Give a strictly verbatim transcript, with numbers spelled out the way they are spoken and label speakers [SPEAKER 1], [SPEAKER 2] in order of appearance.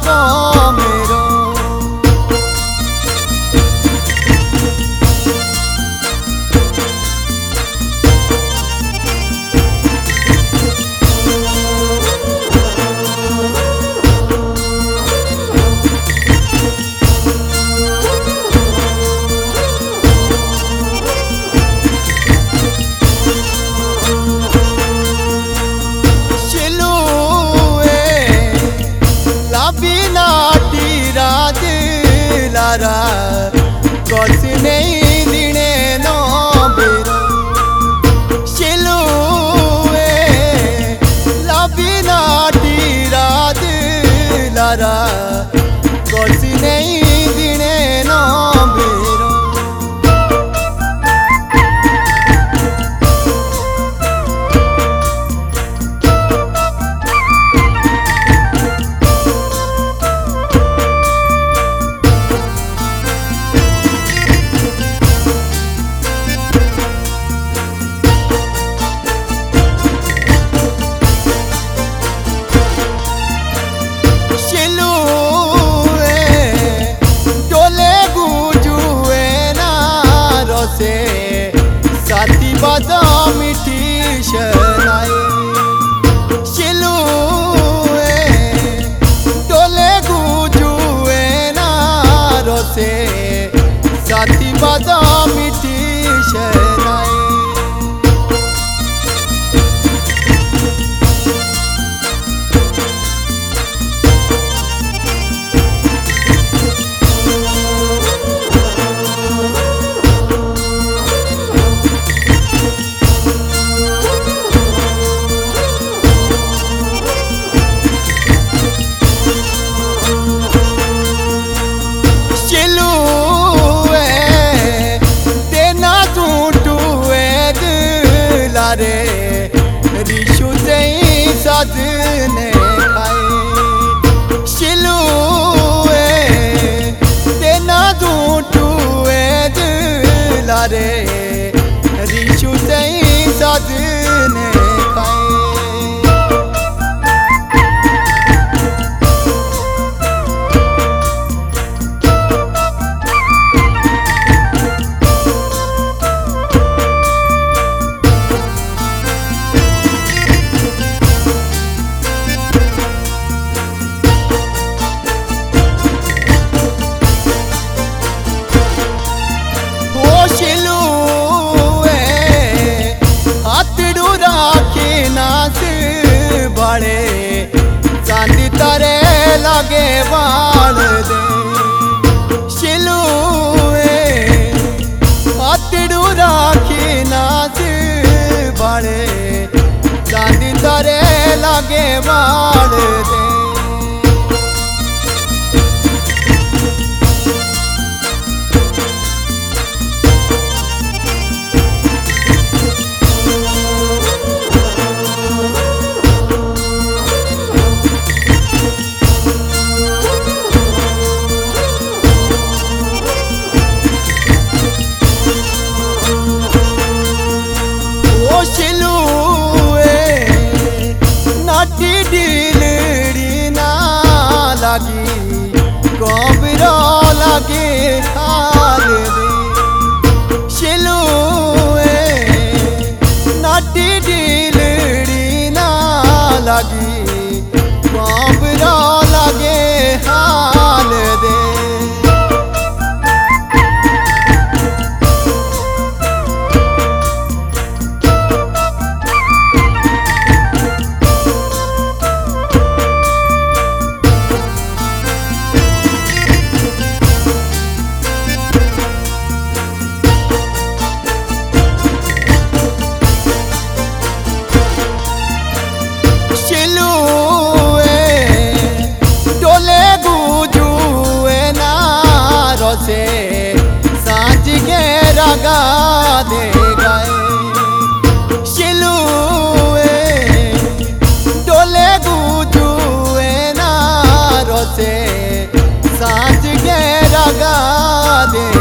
[SPEAKER 1] मेरो कस नहीं दिने नो बेरो शिलुए लबी नाटी रात लारा कस नहीं दिने नो बेरो साथी बाजा मिठी शनाए शिलुए टोले गुजुए ना रोसे साथी बाजा मिठी शनाए रिशु तेई साधने खाए शिलुए तेना झूठुए दिलारे रिशु तेई साधने खाए चांदी तारे लगे बाल दे शिलुए हाथड़ू राखी नाच बाड़े चांदी तारे लगे बाल दे कबरो लगे हाल दे शिलुए नाटी दिलड़ी ना लगी कबरो लगे हाल दे से सांझ के रगा दे गए शिलुए डोले गुजुए नारों से सांझ के रगा दे